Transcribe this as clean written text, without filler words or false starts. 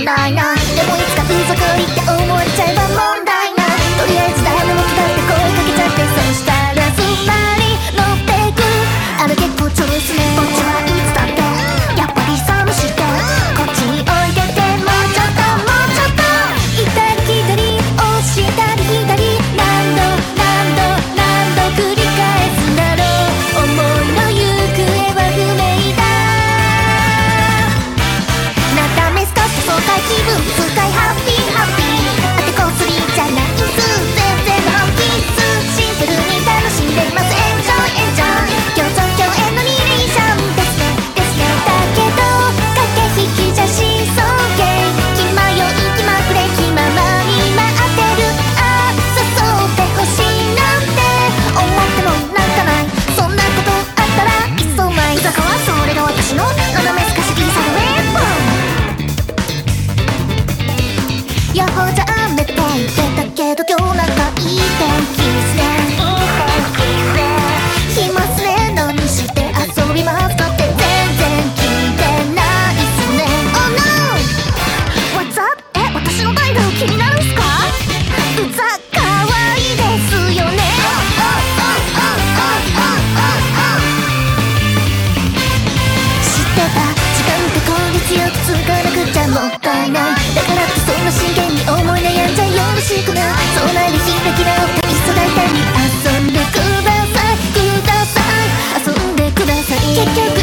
題ない。でもいつかうざくいって思われちゃえば問題ない。とりあえず誰のことだって声かけちゃって、そしたらすんなり乗ってく。あれ結構チョイスね。こっちはいつだってやっぱり寂しくて、こっちにおいでてもうちょっともうちょっと。行ったり来たり押したり左、何度繰り返すんだろう。思いの行方は不明だ。なだめすかし爽快気分爽快ハッピーハッピー。あてこすりじゃないんす、全然の本気っす。シンプルに楽しんでます。エンジョイエンジョイ。共存共演のリレーションですねですね。だけど駆け引きじゃしそうげん。気迷い気まぐれ気ままに待ってる。ああ誘ってほしいなんて思ってもなんかない。そんなことあったらいっそ前居酒はそれが私の斜めすかしギサウェポン。予報じゃ雨って言ってたけど今日なんかいい天気っすね。暇っすね。何して遊びますかって全然聞いてないっすね。Oh no! What's up? 私の態度気になるんすか？うざかわいいですよね。知ってた時間って効率よく使わなくちゃもったいない。だからってそんな真剣に思い悩んじゃよろしくない。そうないで開き直っていっそ大胆に遊んでください遊んでください。結局